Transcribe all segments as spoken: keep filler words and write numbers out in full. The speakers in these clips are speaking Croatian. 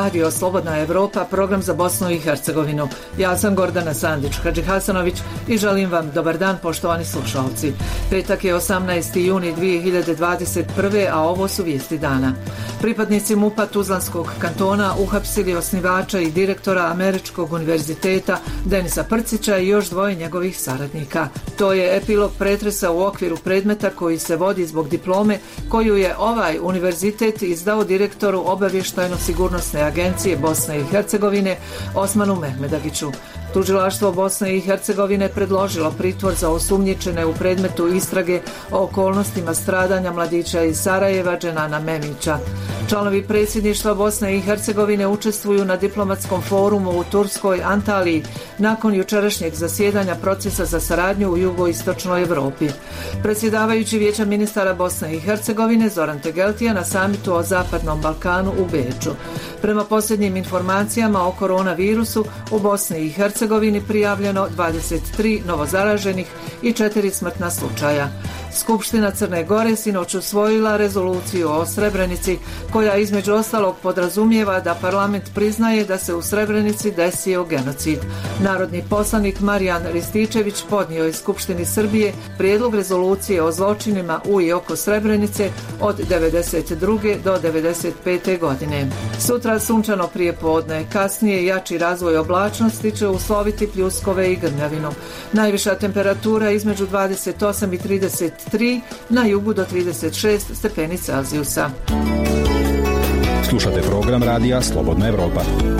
Radio Slobodna Evropa, program za Bosnu i Hercegovinu. Ja sam Gordana Sandić-Hadžihasanović i želim vam dobar dan, poštovani slušalci. Petak je osamnaesti juni dvije hiljade dvadeset prve. a ovo su vijesti dana. Pripadnici MUP-a Tuzlanskog kantona uhapsili osnivača i direktora Američkog univerziteta Denisa Prcića i još dvoje njegovih saradnika. To je epilog pretresa u okviru predmeta koji se vodi zbog diplome koju je ovaj univerzitet izdao direktoru Obavještajno-sigurnosne agencije Bosne i Hercegovine Osmanu Mehmedagiću. Tužilaštvo Bosne i Hercegovine predložilo pritvor za osumnjičene u predmetu istrage o okolnostima stradanja mladića iz Sarajeva Dženana Memića. Članovi predsjedništva Bosne i Hercegovine učestvuju na diplomatskom forumu u Turskoj Antaliji nakon jučerašnjeg zasjedanja procesa za saradnju u jugoistočnoj Europi. Predsjedavajući Vijeća ministara Bosne i Hercegovine Zoran Tegeltija na samitu o Zapadnom Balkanu u Beču. Prema posljednjim informacijama o koronavirusu u Bosni i Hercegovini prijavljeno dvadeset tri novozaraženih i četiri smrtna slučaja. Skupština Crne Gore sinoć usvojila rezoluciju o Srebrenici koja između ostalog podrazumijeva da parlament priznaje da se u Srebrenici desio genocid. Narodni poslanik Marijan Rističević podnio je Skupštini Srbije prijedlog rezolucije o zločinima u i oko Srebrenice od devedeset druge do devedeset pete. godine. Sutra sunčano prijepodne, kasnije jači razvoj oblačnosti će usloviti pljuskove i grmljavinu. Najviša temperatura između dvadeset osam i trideset tri, na jugu do trideset šest stepeni Celzijusa. Slušate program radija Slobodna Evropa.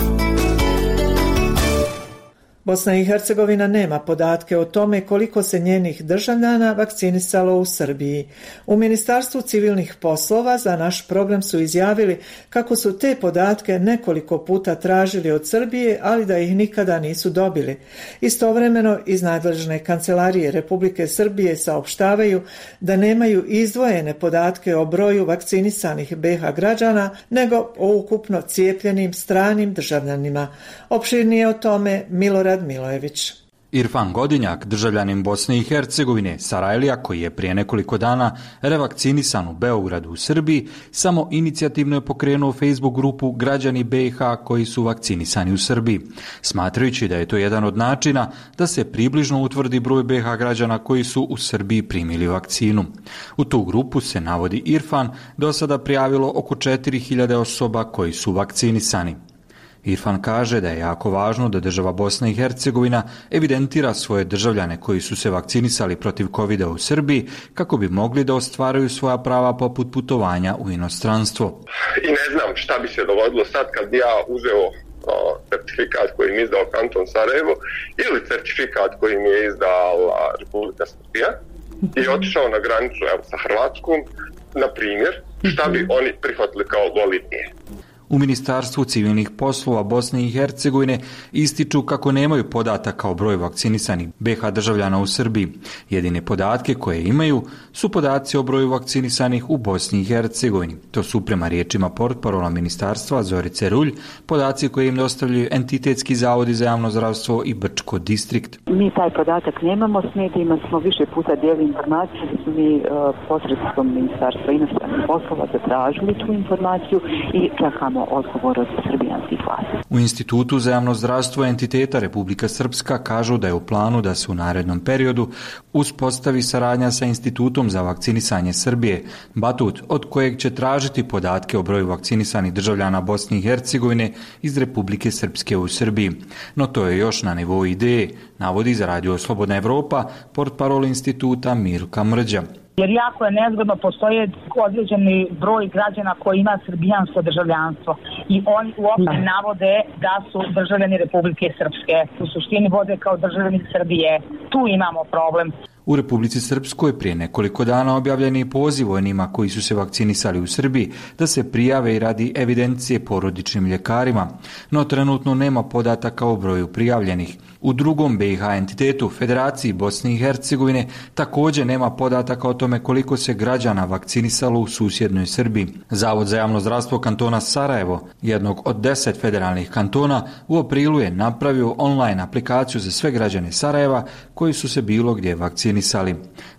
Bosna i Hercegovina nema podatke o tome koliko se njenih državljana vakcinisalo u Srbiji. U Ministarstvu civilnih poslova za naš program su izjavili kako su te podatke nekoliko puta tražili od Srbije, ali da ih nikada nisu dobili. Istovremeno iz nadležne kancelarije Republike Srbije saopštavaju da nemaju izdvojene podatke o broju vakcinisanih be ha građana, nego o ukupno cijepljenim stranim državljanima. Opširnije o tome Milorad Milojević. Irfan Godinjak, državljanin Bosne i Hercegovine, Sarajlija, koji je prije nekoliko dana revakcinisan u Beogradu u Srbiji, samo inicijativno je pokrenuo Facebook grupu Građani be ha koji su vakcinisani u Srbiji, smatrajući da je to jedan od načina da se približno utvrdi broj be ha građana koji su u Srbiji primili vakcinu. U tu grupu se, navodi Irfan, do sada prijavilo oko četiri hiljade osoba koji su vakcinisani. Irfan kaže da je jako važno da država Bosna i Hercegovina evidentira svoje državljane koji su se vakcinisali protiv kovida u Srbiji kako bi mogli da ostvaruju svoja prava poput putovanja u inostranstvo. I ne znam šta bi se dogodilo sad kad ja uzeo o, certifikat koji mi je izdao kanton Sarajevo ili certifikat koji mi je izdala Republika Srbija i otišao na granicu evo, sa Hrvatskom, na primjer, šta bi oni prihvatili kao validnije. U Ministarstvu civilnih poslova Bosne i Hercegovine ističu kako nemaju podataka o broju vakcinisanih be ha državljana u Srbiji. Jedine podatke koje imaju su podaci o broju vakcinisanih u Bosni i Hercegovini. To su prema riječima portparola ministarstva Zorice Rulj, podaci koje im dostavljaju entitetski zavodi za javno zdravstvo i Brčko distrikt. Mi taj podatak nemamo, s medijima smo više puta dijeli informacije, da smo mi uh, posredstvom ministarstva inostranih poslova zatražili tu informaciju i čekamo odgovor od srbijanskih vlasti. U Institutu za javno zdravstvo entiteta Republika Srpska kažu da je u planu da se u narednom periodu uspostavi saradnja sa Institutom za vakcinisanje Srbije, Batut, od kojeg će tražiti podatke o broju vakcinisanih državljana Bosne i Hercegovine iz Republike Srpske u Srbiji. No to je još na nivou ideje, navodi za Radio Slobodna Evropa portparol instituta Milka Mrđa. Jer jako je nezgodno, postoje određeni broj građana koji ima srbijansko državljanstvo i oni uopšte navode da su državljani Republike Srpske. U suštini vode kao državljani Srbije. Tu imamo problem. U Republici Srpskoj prije nekoliko dana objavljen je poziv onima koji su se vakcinisali u Srbiji da se prijave i radi evidencije porodičnim ljekarima, no trenutno nema podataka o broju prijavljenih. U drugom be ha entitetu, Federaciji Bosne i Hercegovine, također nema podataka o tome koliko se građana vakcinisalo u susjednoj Srbiji. Zavod za javno zdravstvo kantona Sarajevo, jednog od deset federalnih kantona, u aprilu je napravio online aplikaciju za sve građane Sarajeva koji su se bilo gdje vakcinisali.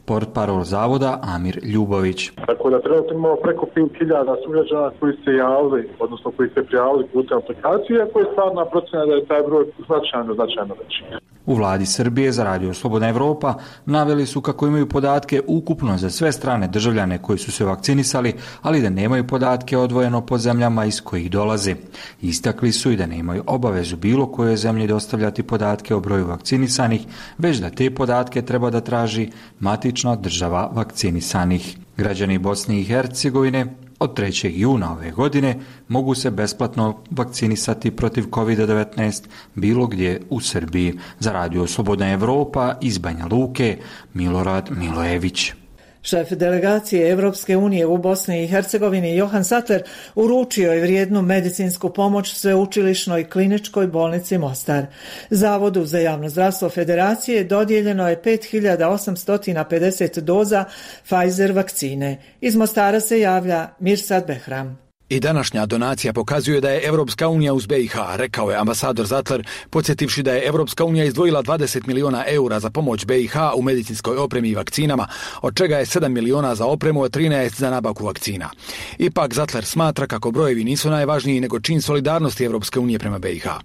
portparol zavoda Amir Ljubović. Tako da trenutno imamo preko pet hiljada sugrađana koji se javili, odnosno koji se prijavili putem aplikacije, koji je stvarna procena da je taj broj značajno, značajno veći. U vladi Srbije za Radio Slobodna Evropa naveli su kako imaju podatke ukupno za sve strane državljane koji su se vakcinisali, ali da nemaju podatke odvojeno po zemljama iz kojih dolaze. Istakli su i da nemaju obavezu bilo kojoj zemlji dostavljati podatke o broju vakcinisanih, već da te podatke treba da traži matična država vakcinisanih. Građani Bosne i Hercegovine od trećeg juna ove godine mogu se besplatno vakcinisati protiv kovid devetnaest bilo gdje u Srbiji. Za Radio Slobodna Evropa iz Banja Luke, Milorad Milojević. Šef delegacije Evropske unije u Bosni i Hercegovini Johan Sattler uručio je vrijednu medicinsku pomoć Sveučilišnoj kliničkoj bolnici Mostar. Zavodu za javno zdravstvo Federacije dodijeljeno je pet hiljada osamsto pedeset doza Pfizer vakcine. Iz Mostara se javlja Mirsad Behram. I današnja donacija pokazuje da je Evropska unija uz B i H, rekao je ambasador Sattler, podsjetivši da je Evropska unija izdvojila dvadeset miliona eura za pomoć B i H u medicinskoj opremi i vakcinama, od čega je sedam miliona za opremu, a trinaest za nabavku vakcina. Ipak Sattler smatra kako brojevi nisu najvažniji nego čin solidarnosti Evropske unije prema B i H.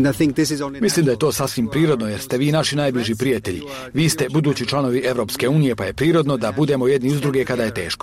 Mislim da je to sasvim prirodno jer ste vi naši najbliži prijatelji. Vi ste budući članovi Evropske unije pa je prirodno da budemo jedni uz druge kada je teško.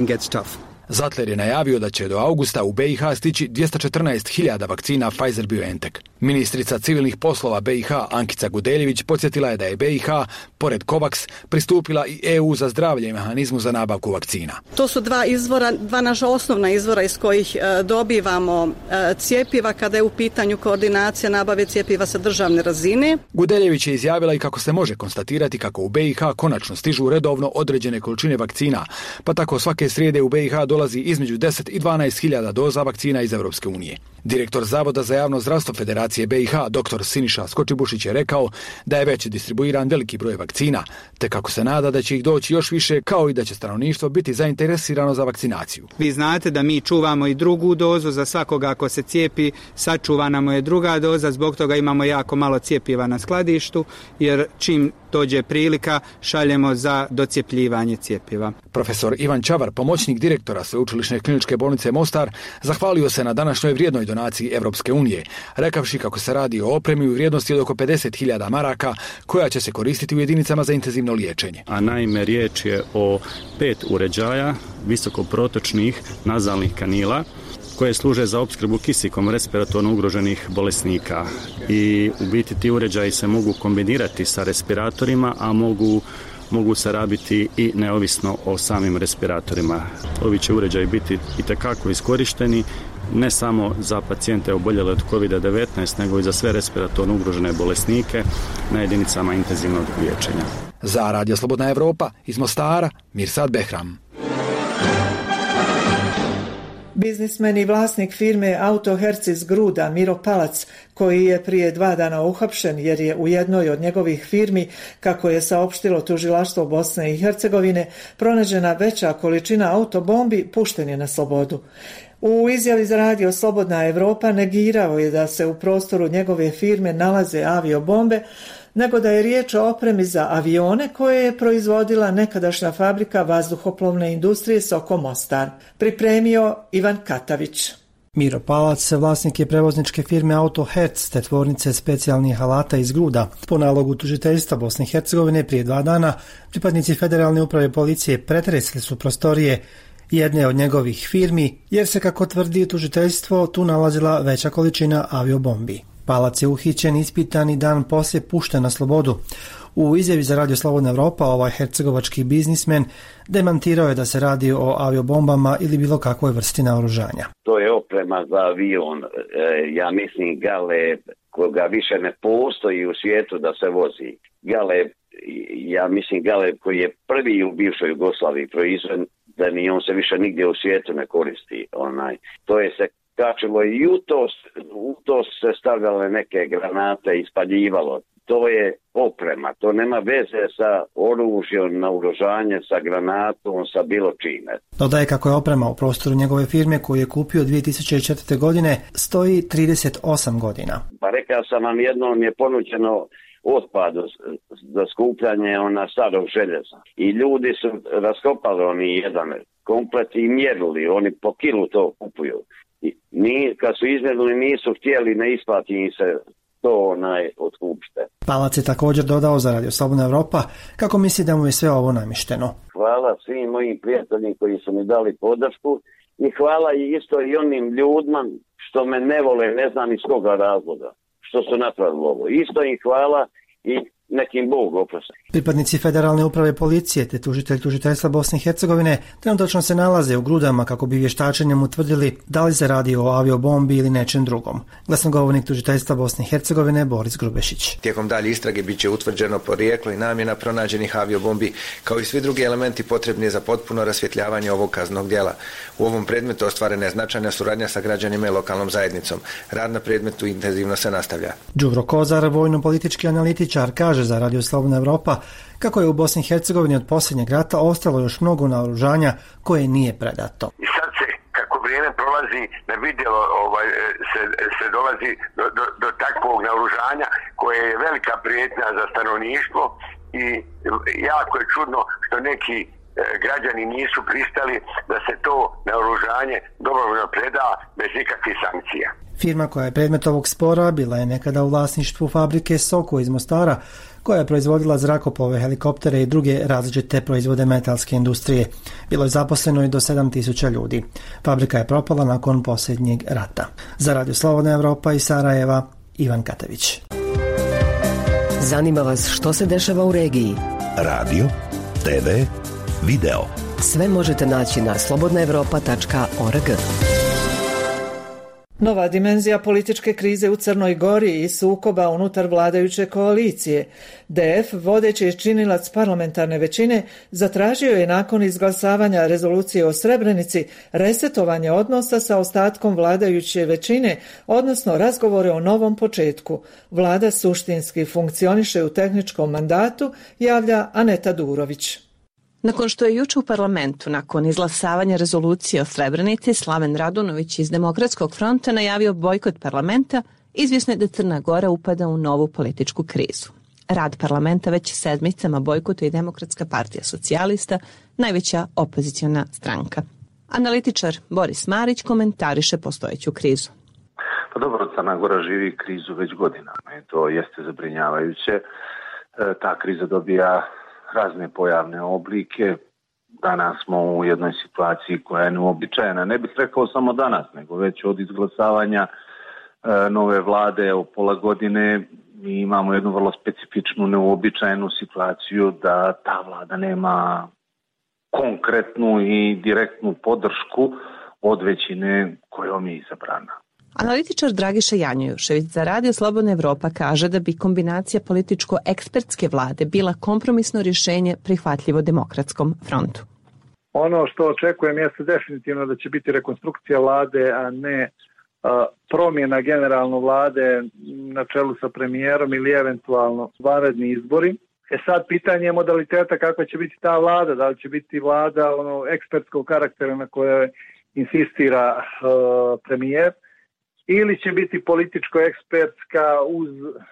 Sattler je najavio da će do augusta u B i H stići dvjesto četrnaest hiljada vakcina Pfizer-BioNTech. Ministrica civilnih poslova B i H Ankica Gudeljević podsjetila je da je B i H, pored COVAX, pristupila i E U za zdravlje i mehanizmu za nabavku vakcina. To su dva izvora, dva naša osnovna izvora iz kojih e, dobivamo e, cjepiva kada je u pitanju koordinacija nabave cjepiva sa državne razine. Gudeljević je izjavila i kako se može konstatirati kako u B i H konačno stižu redovno određene količine vakcina, pa tako svake srijede u B i H dolazi između deset i dvanaest hiljada doza vakcina iz Evropske unije. Direktor Zavoda za javno zdravstvo Federacije B i H, dr Siniša Skočibušić, je rekao da je već distribuiran veliki broj vakcina, te kako se nada da će ih doći još više, kao i da će stanovništvo biti zainteresirano za vakcinaciju. Vi znate da mi čuvamo i drugu dozu za svakoga ako se cijepi, sačuva nam je druga doza, zbog toga imamo jako malo cjepiva na skladištu, jer čim dođe prilika šaljemo za docjepljivanje cjepiva. Profesor Ivan Čavar, pomoćnik direktora Sveučilišne kliničke bolnice Mostar, zahvalio se na današnjoj vrijednoj donaciji Evropske unije, rekavši kako se radi o opremi u vrijednosti od oko pedeset hiljada maraka, koja će se koristiti u jedinicama za intenzivno liječenje. A naime, riječ je o pet uređaja visokoprotočnih nazalnih kanila koje služe za opskrbu kisikom respiratorno ugroženih bolesnika. I u biti ti uređaji se mogu kombinirati sa respiratorima, a mogu mogu se rabiti i neovisno o samim respiratorima. Ovi će uređaji biti itekako iskorišteni ne samo za pacijente oboljele od kovid devetnaest, nego i za sve respiratorno ugrožene bolesnike na jedinicama intenzivnog liječenja. Za Radio Slobodna Evropa iz Mostara, Mirsad Behram. Biznismen i vlasnik firme Auto Herc iz Gruda, Miro Palac, koji je prije dva dana uhapšen jer je u jednoj od njegovih firmi, kako je saopštilo tužilaštvo Bosne i Hercegovine, pronađena veća količina autobombi, pušten je na slobodu. U izjavi za Radio Slobodna Evropa negirao je da se u prostoru njegove firme nalaze aviobombe, nego da je riječ o opremi za avione koje je proizvodila nekadašnja fabrika vazduhoplovne industrije Soko Mostar. Pripremio Ivan Katavić. Miro Palac, vlasnik je prevozničke firme Auto Herc, te tvornice specijalnih alata iz Gruda. Po nalogu tužiteljstva Bosne i Hercegovine prije dva dana, pripadnici Federalne uprave policije pretresli su prostorije jedne od njegovih firmi, jer se, kako tvrdi tužiteljstvo, tu nalazila veća količina aviobombi. Palac je uhićen, ispitan i dan poslije pušten na slobodu. U izjavi za Radio Slobodna Evropa ovaj hercegovački biznismen demantirao je da se radi o aviobombama ili bilo kakvoj vrsti naoružanja. To je oprema za avion, ja mislim Galeb, koga više ne postoji u svijetu da se vozi. Galeb, ja mislim Galeb koji je prvi u bivšoj Jugoslaviji proizveden, da ni on se više nigdje u svijetu ne koristi. Onaj. To je se kačilo i u to, u to se stavljale neke granate i spaljivalo. To je oprema, to nema veze sa oružjem, naoružanje, sa granatom, sa bilo čime. Dodaje kako je oprema u prostoru njegove firme koju je kupio dvije tisuće četvrte. godine stoji trideset osam godina. Pa rekao sam vam, jednom je ponuđeno otpad za skupljanje ona starog željeza. I ljudi su raskopali oni jedan komplet i mjerili, oni po kilu to kupuju. I ni, kad su izmjerili nisu htjeli, ne isplati im se to onaj otkupšte. Palac je također dodao za Radio Slobodna Evropa kako misli da mu je sve ovo namješteno. Hvala svim mojim prijateljima koji su mi dali podršku i hvala i isto i onim ljudima što me ne vole, ne znam iz koga razloga, što su napravili ovo. Isto im hvala i nekim Bog oprosti. Pripadnici Federalne uprave policije te tužitelj tužiteljstva Bosne i Hercegovine trenutačno se nalaze u Grudama kako bi vještačenjem utvrdili da li se radi o aviobombi ili nečem drugom. Glasnogovornik tužiteljstva Bosne i Hercegovine Boris Grubešić. Tijekom dalje istrage bit će utvrđeno porijeklo i namjena pronađenih aviobombi kao i svi drugi elementi potrebni za potpuno rasvjetljavanje ovog kaznenog djela. U ovom predmetu ostvarena je značajna suradnja sa građanima i lokalnom zajednicom. Rad na predmetu intenzivno se nastavlja. Đuro Kozar, vojno-politički analitičar, kaže za Radio Slobodna Evropa kako je u Bosni i Hercegovini od posljednjeg rata ostalo još mnogo naoružanja koje nije predato. I sad se, kako vrijeme prolazi, na vidjelo ovaj, se, se dolazi do, do, do takvog naoružanja koje je velika prijetnja za stanovništvo i jako je čudno što neki građani nisu pristali da se to naoružanje dobrovoljno preda bez nikakvih sankcija. Firma koja je predmet ovog spora bila je nekada u vlasništvu fabrike Soko iz Mostara, koja je proizvodila zrakoplove, helikoptere i druge različite proizvode metalske industrije. Bilo je zaposleno i do sedam tisuća ljudi. Fabrika je propala nakon posljednjeg rata. Za Radio Slobodna Evropa iz Sarajeva, Ivan Katević. Zanima vas što se dešava u regiji? Radio, te ve, video. Sve možete naći na slobodna evropa tačka org. Nova dimenzija političke krize u Crnoj Gori i sukoba unutar vladajuće koalicije. D F, vodeći činilac parlamentarne većine, zatražio je nakon izglasavanja rezolucije o Srebrenici resetovanje odnosa sa ostatkom vladajuće većine, odnosno razgovore o novom početku. Vlada suštinski funkcioniše u tehničkom mandatu, javlja Aneta Durović. Nakon što je juče u parlamentu, nakon izglasavanja rezolucije o Srebrenici, Slaven Radunović iz Demokratskog fronta najavio bojkot parlamenta, izvjesno je da Crna Gora upada u novu političku krizu. Rad parlamenta već sedmicama bojkotuje i Demokratska partija socijalista, najveća opoziciona stranka. Analitičar Boris Marić komentariše postojeću krizu. Pa dobro, Crna Gora živi krizu već godinama i to jeste zabrinjavajuće. E, ta kriza dobija razne pojavne oblike. Danas smo u jednoj situaciji koja je neuobičajena. Ne bih rekao samo danas, nego već od izglasavanja e, nove vlade o pola godine mi imamo jednu vrlo specifičnu, neuobičajenu situaciju da ta vlada nema konkretnu i direktnu podršku od većine kojom je izabrana. Analitičar Dragiša Janjušević za Radio Slobodna Evropa kaže da bi kombinacija političko-ekspertske vlade bila kompromisno rješenje prihvatljivo Demokratskom frontu. Ono što očekujem jeste definitivno da će biti rekonstrukcija vlade, a ne a, promjena generalno vlade na čelu sa premijerom ili eventualno vanredni izbori. E sad pitanje je modaliteta kakva će biti ta vlada, da li će biti vlada ono ekspertskog karaktera na kojoj insistira a, premijer, ili će biti političko-ekspertska uz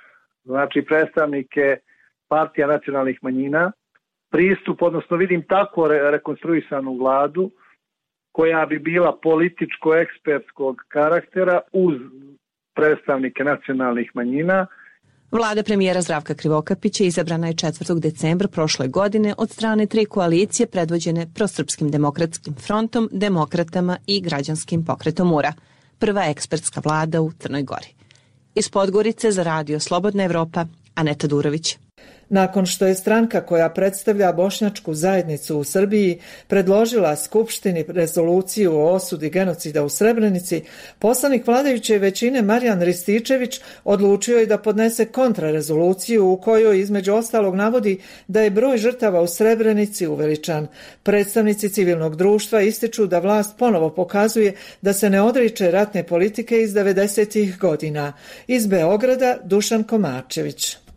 znači predstavnike partija nacionalnih manjina, pristup, odnosno vidim tako re- rekonstruisanu vladu koja bi bila političko-ekspertskog karaktera uz predstavnike nacionalnih manjina. Vlada premijera Zdravka Krivokapića izabrana je četvrtog decembra prošle godine od strane tri koalicije predvođene Prosrpskim demokratskim frontom, Demokratama i Građanskim pokretom Ura. Prva ekspertska vlada u Crnoj Gori. Iz Podgorice za Radio Slobodna Evropa, Aneta Durović. Nakon što je stranka koja predstavlja bošnjačku zajednicu u Srbiji predložila Skupštini rezoluciju o osudi genocida u Srebrenici, poslanik vladajuće većine Marijan Rističević odlučio je da podnese kontrarezoluciju u kojoj između ostalog navodi da je broj žrtava u Srebrenici uveličan. Predstavnici civilnog društva ističu da vlast ponovo pokazuje da se ne odriče ratne politike iz devedesetih godina. Iz Beograda Dušan Komačević.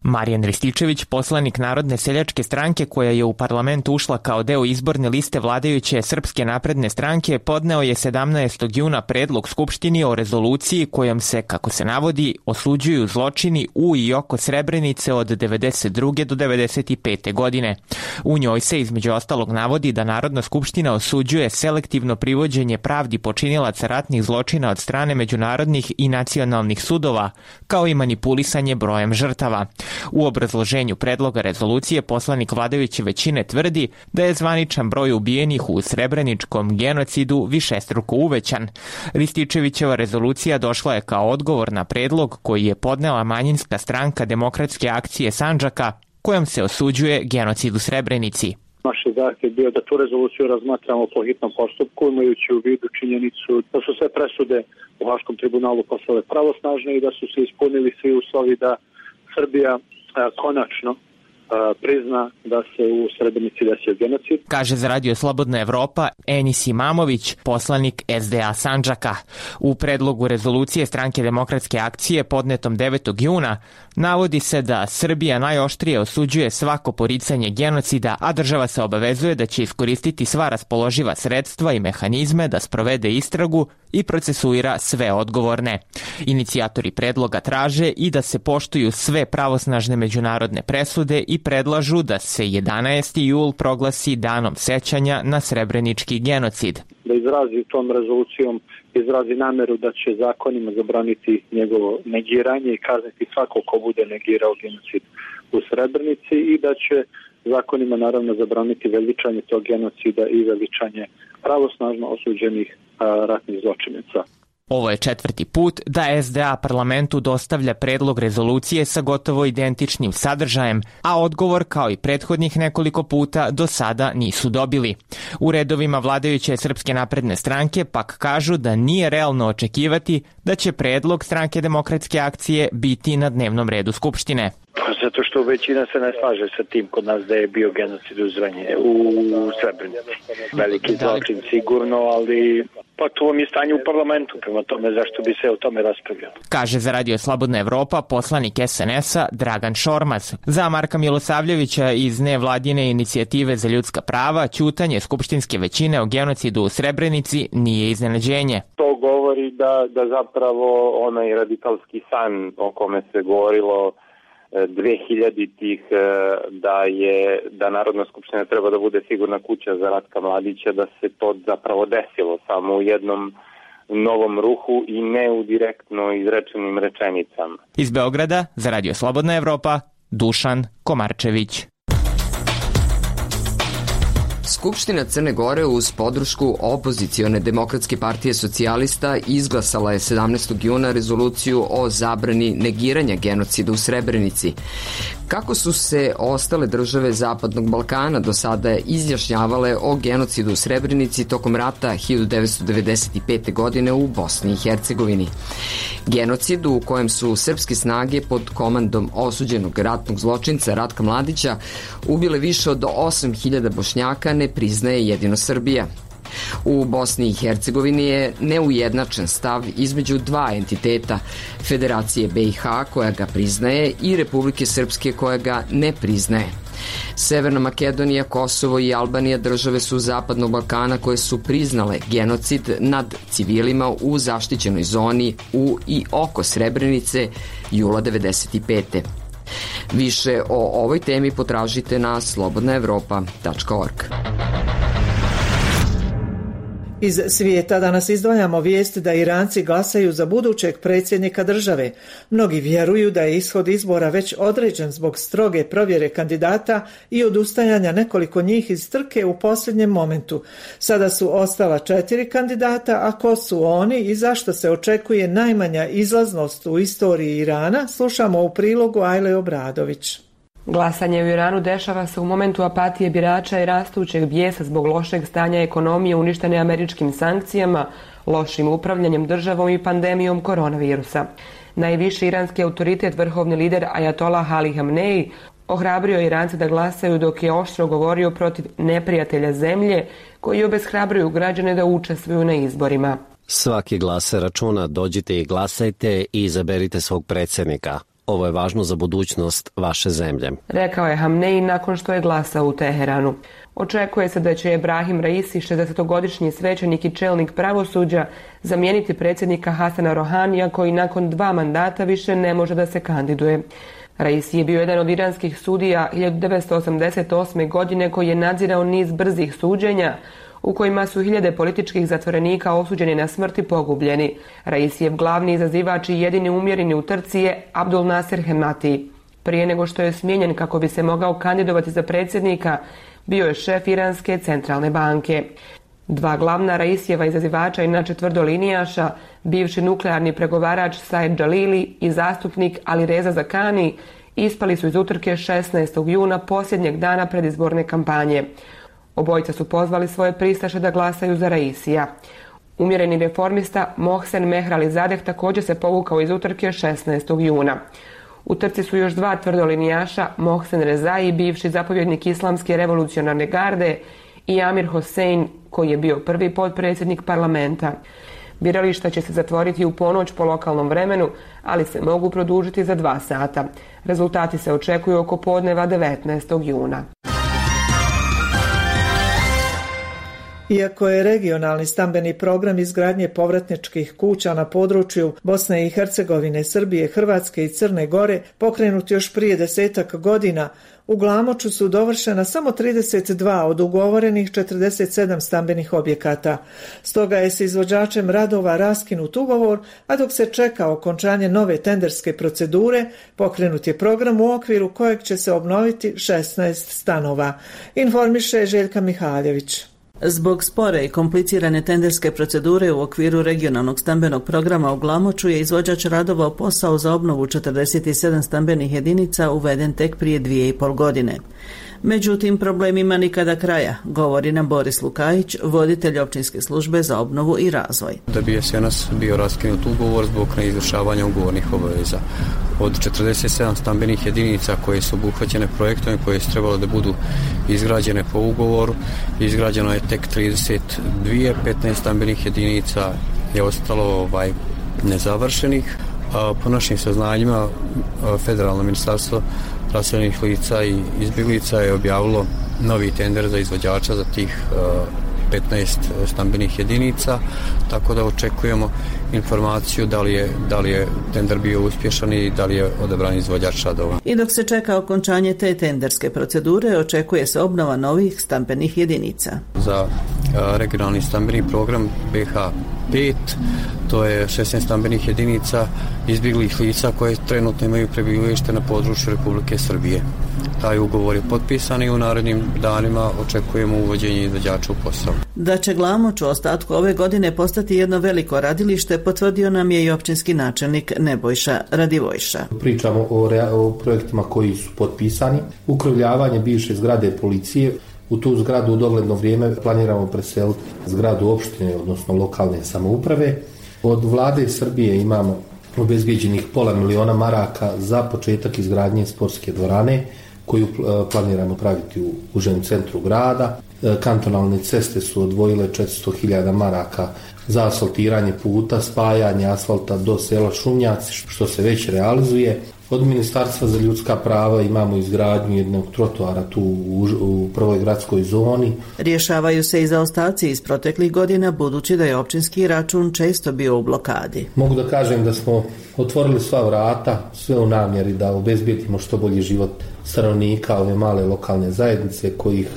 Marijan Rističević, poslanik Narodne seljačke stranke koja je u parlament ušla kao deo izborne liste vladajuće Srpske napredne stranke, podneo je sedamnaestog juna predlog Skupštini o rezoluciji kojom se, kako se navodi, osuđuju zločini u i oko Srebrenice od devedeset druge do devedeset pete godine. U njoj se između ostalog navodi da Narodna skupština osuđuje selektivno privođenje pravdi počinilaca ratnih zločina od strane međunarodnih i nacionalnih sudova, kao i manipulisanje brojem žrtava. U obrazloženju predloga rezolucije poslanik vladajuće većine tvrdi da je zvaničan broj ubijenih u srebreničkom genocidu višestruko uvećan. Rističevićeva rezolucija došla je kao odgovor na predlog koji je podnela manjinska stranka Demokratske akcije Sandžaka, kojom se osuđuje genocid u Srebrenici. Naš je zahtjev bio da tu rezoluciju razmatramo po hitnom postupku, imajući u vidu činjenicu da su sve presude u Haškom tribunalu postale pravosnažne i da su se ispunili svi uslovi da Srbija a, konačno a, prizna da se u Srebrenici desio genocid. Kaže za Radio Slobodna Evropa Enis Imamović, poslanik S D A Sandžaka. U predlogu rezolucije Stranke Demokratske akcije podnetom devetog juna navodi se da Srbija najoštrije osuđuje svako poricanje genocida, a država se obavezuje da će iskoristiti sva raspoloživa sredstva i mehanizme da sprovede istragu i procesuira sve odgovorne. Inicijatori predloga traže i da se poštuju sve pravosnažne međunarodne presude i predlažu da se jedanaesti jul proglasi danom sećanja na srebrenički genocid. Da izrazi tom rezolucijom izrazi nameru da će zakonima zabraniti njegovo negiranje i kazniti svako ko bude negirao genocid u Srebrenici i da će zakonima naravno zabraniti veličanje tog genocida i veličanje pravosnažno osuđenih a, ratnih zločinaca. Ovo je četvrti put da S D A parlamentu dostavlja predlog rezolucije sa gotovo identičnim sadržajem, a odgovor kao i prethodnih nekoliko puta do sada nisu dobili. U redovima vladajuće Srpske napredne stranke pak kažu da nije realno očekivati da će predlog Stranke Demokratske akcije biti na dnevnom redu Skupštine. Zato što većina se ne slaže sa tim kod nas da je bio genocid u Zrenje, u Srebrenici. Veliki zločin sigurno, ali pa to vam je stanje u parlamentu, prema tome zašto bi se o tome raspravljalo. Kaže za Radio Slobodna Evropa poslanik S N S-a Dragan Šormaz. Za Marka Milosavljevića iz nevladine inicijative za ljudska prava, ćutanje skupštinske većine o genocidu u Srebrenici nije iznenađenje. To govori da, da zapravo onaj radikalski san o kome se govorilo dve hiljaditih da je da Narodna skupština treba da bude sigurna kuća za Ratka Mladića, da se to zapravo desilo samo u jednom novom ruhu i ne u direktno izrečenim rečenicama. Iz Beograda za Radio Slobodna Evropa Dušan Komarčević. Skupština Crne Gore uz podršku opozicione Demokratske partije socijalista izglasala je sedamnaestog juna rezoluciju o zabrani negiranja genocida u Srebrenici. Kako su se ostale države Zapadnog Balkana do sada izjašnjavale o genocidu u Srebrenici tokom rata hiljadu devetsto devedeset pete. godine u Bosni i Hercegovini? Genocid u kojem su srpske snage pod komandom osuđenog ratnog zločinca Ratka Mladića ubile više od osam hiljada Bošnjaka ne priznaje jedino Srbija. U Bosni i Hercegovini je neujednačen stav između dva entiteta, Federacije B i H koja ga priznaje i Republike Srpske koja ga ne priznaje. Severna Makedonija, Kosovo i Albanija države su Zapadnog Balkana koje su priznale genocid nad civilima u zaštićenoj zoni u i oko Srebrenice jula devedeset pete. Više o ovoj temi potražite na slobodna evropa tačka org. Iz svijeta danas izdvajamo vijest da Iranci glasaju za budućeg predsjednika države. Mnogi vjeruju da je ishod izbora već određen zbog stroge provjere kandidata i odustajanja nekoliko njih iz trke u posljednjem momentu. Sada su ostala četiri kandidata, a ko su oni i zašto se očekuje najmanja izlaznost u istoriji Irana, slušamo u prilogu Ajle Obradović. Glasanje u Iranu dešava se u momentu apatije birača i rastućeg bijesa zbog lošeg stanja ekonomije uništene američkim sankcijama, lošim upravljanjem državom i pandemijom koronavirusa. Najviši iranski autoritet, vrhovni lider Ajatola Ali Hamenei, ohrabrio Irance da glasaju dok je oštro govorio protiv neprijatelja zemlje koji obeshrabruju građane da učestvuju na izborima. Svaki glas se računa, dođite i glasajte i izaberite svog predsjednika. Ovo je važno za budućnost vaše zemlje. Rekao je Hamnei nakon što je glasao u Teheranu. Očekuje se da će Ebrahim Raisi, šezdesetogodišnji svećenik i čelnik pravosuđa, zamijeniti predsjednika Hasana Rohanija koji nakon dva mandata više ne može da se kandiduje. Raisi je bio jedan od iranskih sudija hiljadu devetsto osamdeset osme. godine koji je nadzirao niz brzih suđenja u kojima su hiljade političkih zatvorenika osuđeni na smrt i pogubljeni. Raisijev glavni izazivač i jedini umjereni u trci je Abdul Nasser Hemati. Prije nego što je smijenjen kako bi se mogao kandidovati za predsjednika, bio je šef Iranske centralne banke. Dva glavna Raisijeva izazivača, inače tvrdolinijaša, bivši nuklearni pregovarač Said Jalili i zastupnik Ali Reza Zakani, ispali su iz utrke šesnaestog juna, posljednjeg dana predizborne kampanje. Obojica su pozvali svoje pristaše da glasaju za Raisija. Umjereni reformista Mohsen Mehralizadeh također se povukao iz utrke šesnaestog juna. U trci su još dva tvrdolinijaša, Mohsen Rezai, bivši zapovjednik Islamske revolucionarne garde, i Amir Hossein, koji je bio prvi potpredsjednik parlamenta. Birališta će se zatvoriti u ponoć po lokalnom vremenu, ali se mogu produžiti za dva sata. Rezultati se očekuju oko podneva devetnaestog juna. Iako je regionalni stambeni program izgradnje povratničkih kuća na području Bosne i Hercegovine, Srbije, Hrvatske i Crne Gore pokrenut još prije desetak godina, u Glamoču su dovršena samo trideset dva od ugovorenih četrdeset sedam stambenih objekata. Stoga je s izvođačem radova raskinut ugovor, a dok se čeka okončanje nove tenderske procedure, pokrenut je program u okviru kojeg će se obnoviti šesnaest stanova. Informiše Željka Mihaljević. Zbog spore i komplicirane tenderske procedure u okviru regionalnog stambenog programa u Glamoču je izvođač radova u posao za obnovu četrdeset sedam stambenih jedinica uveden tek prije dvije i pol godine. Međutim, problemima nikada kraja, govori nam Boris Lukajić, voditelj općinske službe za obnovu i razvoj. Da bi jesenas bio raskinut ugovor zbog neizvršavanja ugovornih obaveza. Od četrdeset sedam stambenih jedinica koje su obuhvaćene projektom i koje su trebalo da budu izgrađene po ugovoru, izgrađeno je tek trideset dva, petnaest stambenih jedinica je ostalo ovaj, nezavršenih. A po našim saznanjima Federalno ministarstvo raseljenih lica i izbjeglica je objavilo novi tender za izvođača za tih petnaest stambenih jedinica, tako da očekujemo informaciju da li je, da li je tender bio uspješan i da li je odabran izvođač radova. I dok se čeka okončanje te tenderske procedure, očekuje se obnova novih stambenih jedinica. Za regionalni stambeni program B H pet, to je šesnaest stambenih jedinica izbjeglih lica koje trenutno imaju prebivalište na području Republike Srbije. Taj ugovor je potpisan i u narednim danima očekujemo uvođenje izvođača u posao. Da će Glamoč u ostatku ove godine postati jedno veliko radilište, potvrdio nam je i općinski načelnik Nebojša Radivojša. Pričamo o, rea- o projektima koji su potpisani. Ukrivljavanje bivše zgrade policije. U tu zgradu u dogledno vrijeme planiramo preseliti zgradu opštine, odnosno lokalne samouprave. Od vlade Srbije imamo obezbeđenih pola miliona maraka za početak izgradnje sportske dvorane koju planiramo praviti u užem centru grada. Kantonalne ceste su odvojile četiristo hiljada maraka za asfaltiranje puta, spajanje asfalta do sela Šumnjaci, što se već realizuje. Od Ministarstva za ljudska prava imamo izgradnju jednog trotoara tu u, u prvoj gradskoj zoni. Rješavaju se i zaostaci iz proteklih godina, budući da je općinski račun često bio u blokadi. Mogu da kažem da smo otvorili sva vrata, sve u namjeri da obezbijedimo što bolji život stanovnika ove male lokalne zajednice kojih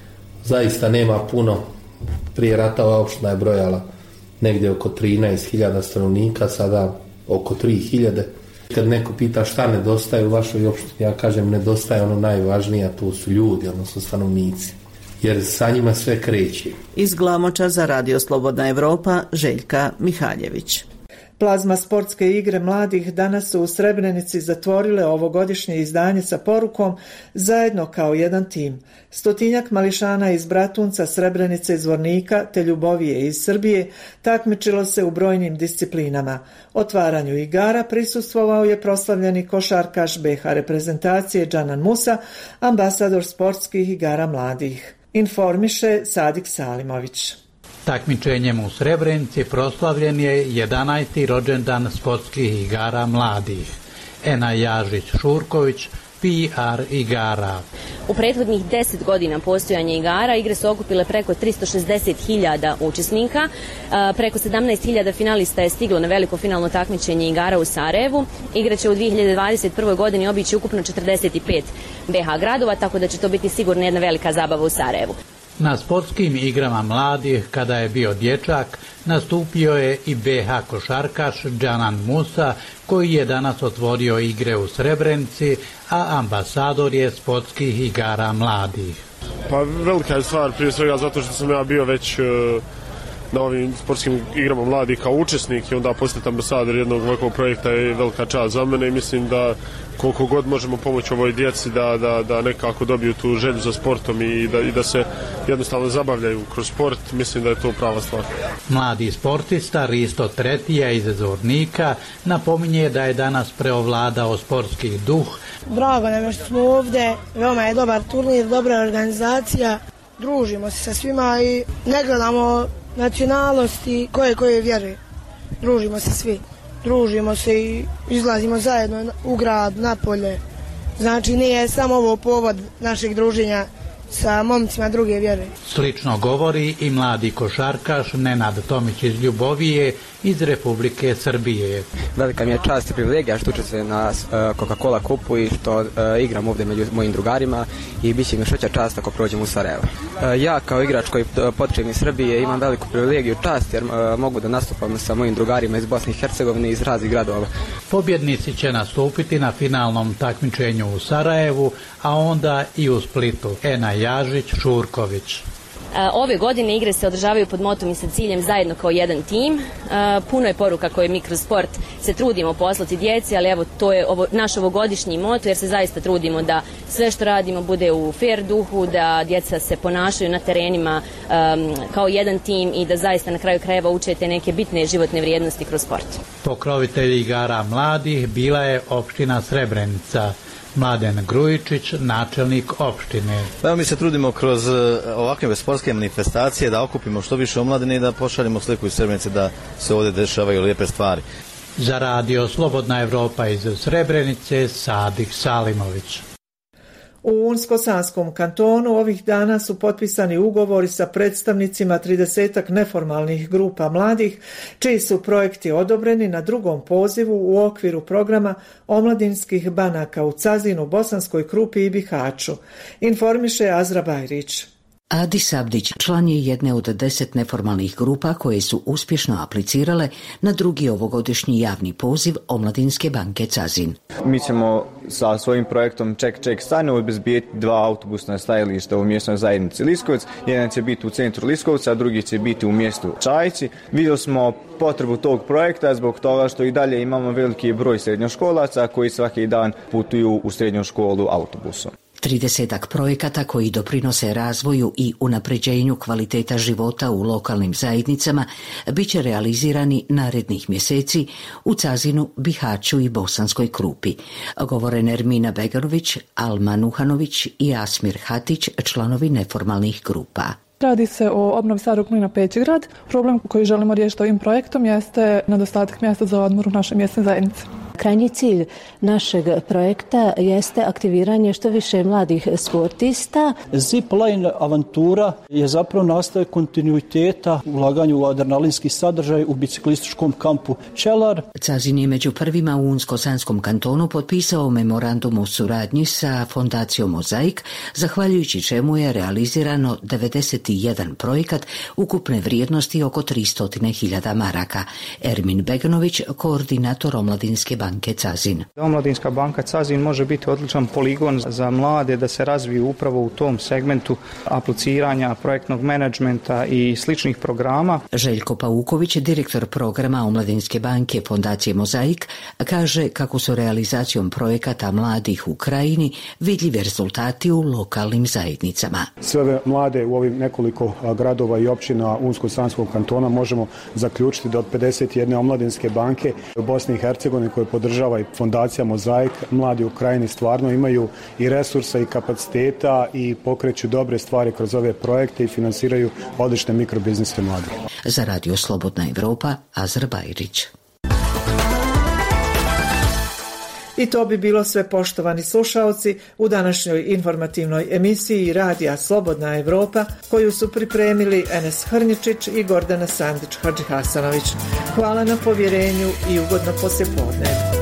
zaista nema puno. Prije rata ova opština je brojala negdje oko trinaest hiljada stanovnika, sada oko tri hiljade. Kad neko pita šta nedostaje u vašoj opštini, ja kažem nedostaje ono najvažnije, a to su ljudi, odnosno stanovnici. Jer sa njima sve kreće. Iz Glamoča za Radio Slobodna Evropa, Željka Mihaljević. Plazma sportske igre mladih danas su u Srebrenici zatvorile ovogodišnje izdanje sa porukom zajedno kao jedan tim. Stotinjak mališana iz Bratunca, Srebrenice, Zvornika te Ljubovije iz Srbije takmičilo se u brojnim disciplinama. Otvaranju igara prisustvovao je proslavljeni košarkaš B H reprezentacije Džanan Musa, ambasador sportskih igara mladih. Informiše Sadik Salimović. Takmičenjem u Srebrenici proslavljen je jedanaesti rođendan sportskih igara mladih. Ena Jažić-Šurković, P R igara. U prethodnih deset godina postojanja igara igre su okupile preko tristo šezdeset hiljada učesnika, preko sedamnaest hiljada finalista je stiglo na veliko finalno takmičenje igara u Sarajevu. Igre će u dvije hiljade dvadeset prve. godini obići ukupno četrdeset pet B H gradova, tako da će to biti sigurno jedna velika zabava u Sarajevu. Na sportskim igrama mladih, kada je bio dječak, nastupio je i B H košarkaš Džanan Musa, koji je danas otvorio igre u Srebrenici, a ambasador je sportskih igara mladih. Pa velika je stvar, prije svega zato što sam ja bio već na ovim sportskim igrama mladih kao učesnik i onda postati ambasador jednog ovakvog projekta je velika čast za mene i mislim da koliko god možemo pomoći ovoj djeci da, da, da nekako dobiju tu želju za sportom i da, i da se jednostavno zabavljaju kroz sport, mislim da je to prava stvar. Mladi sportista Risto Tretija iz Zornika napominje da je danas preovladao sportski duh. Drago nam je što smo ovdje, veoma je dobar turnir, dobra organizacija, družimo se sa svima i ne gledamo nacionalnosti koje koje vjeruje. Družimo se svi. Družimo se i izlazimo zajedno u grad, na polje. Znači nije samo ovo povod našeg druženja sa momcima druge vjere. Slično govori i mladi košarkaš Nenad Tomić iz Ljubovije iz Republike Srbije. Velika mi je čast i privilegija što učestvujem na Coca-Cola kupu i što uh, igram ovdje među mojim drugarima i bit će mi šeća čast ako prođem u Sarajevo. Uh, ja kao igrač koji potičem iz Srbije imam veliku privilegiju čast jer uh, mogu da nastupam sa mojim drugarima iz Bosne i Hercegovine iz raznih gradova. Pobjednici će nastupiti na finalnom takmičenju u Sarajevu, a onda i u Splitu. Ena Jažić-Šurković. Ove godine igre se održavaju pod motom i sa ciljem zajedno kao jedan tim. Puno je poruka koje mi kroz sport se trudimo poslati djeci, ali evo to je ovo, naš ovogodišnji moto jer se zaista trudimo da sve što radimo bude u fair duhu, da djeca se ponašaju na terenima um, kao jedan tim i da zaista na kraju krajeva uče te neke bitne životne vrijednosti kroz sport. Pokrovitelj igara mladih bila je opština Srebrenica. Mladen Grujičić, načelnik opštine. Evo mi se trudimo kroz ovakve sportske manifestacije da okupimo što više omladine i da pošaljemo sliku iz Srebrenice da se ovdje dešavaju lijepe stvari. Za radio Slobodna Evropa iz Srebrenice, Sadik Salimović. U Unsko-Sanskom kantonu ovih dana su potpisani ugovori sa predstavnicima tridesetak neformalnih grupa mladih, čiji su projekti odobreni na drugom pozivu u okviru programa omladinskih banaka u Cazinu, Bosanskoj Krupi i Bihaću, informiše Azra Bajrić. Adis Abdić član je jedne od deset neformalnih grupa koje su uspješno aplicirale na drugi ovogodišnji javni poziv Omladinske banke Cazin. Mi ćemo sa svojim projektom Ček Ček stane obezbijeti dva autobusna stajališta u mjesnoj zajednici Liskovac. Jedan će biti u centru Liskovca, a drugi će biti u mjestu Čajci. Vidjeli smo potrebu tog projekta zbog toga što i dalje imamo veliki broj srednjoškolaca koji svaki dan putuju u srednju školu autobusom. Tridesetak projekata koji doprinose razvoju i unapređenju kvaliteta života u lokalnim zajednicama bit će realizirani narednih mjeseci u Cazinu, Bihaću i Bosanskoj Krupi, govore Nermina Beganović, Alma Nuhanović i Asmir Hatić, članovi neformalnih grupa. Radi se o obnovi starog mlina Pećigrad. Problem koji želimo riješiti ovim projektom jeste nedostatak mjesta za odmor u našoj mjesnoj zajednici. Krajnji cilj našeg projekta jeste aktiviranje što više mladih sportista. Zipline avantura je zapravo nastaje kontinuiteta ulaganja u adrenalinski sadržaj u biciklističkom kampu Čelar. Cazin je među prvima u Unsko-Sanskom kantonu potpisao memorandum o suradnji sa fondacijom Mozaik, zahvaljujući čemu je realizirano devedeset jedan projekat ukupne vrijednosti oko tristo hiljada maraka. Ermin Beganović, koordinator Omladinske banke Cazin. Omladinska banka Cazin može biti odličan poligon za mlade da se razviju upravo u tom segmentu apliciranja projektnog menadžmenta i sličnih programa. Željko Pauković, direktor programa Omladinske banke Fondacije Mozaik, kaže kako su realizacijom projekata mladih u krajini vidljivi rezultati u lokalnim zajednicama. Sve mlade u ovim nekoliko gradova i općina Unsko-Sanskog kantona možemo zaključiti da od pedeset jedne omladinske banke u Bosni i Hercegovini koje podržava i fondacija Mozaik, mladi u krajini stvarno imaju i resursa i kapaciteta i pokreću dobre stvari kroz ove projekte i finansiraju odlične mikrobiznise mladih. Za radio Slobodna Evropa, Azra Bajrić. I to bi bilo sve, poštovani slušaoci, u današnjoj informativnoj emisiji Radija Slobodna Evropa, koju su pripremili Enes Hrnjičić i Gordana Sandić Hadžihasanović. Hvala na povjerenju i ugodno poslijepodne.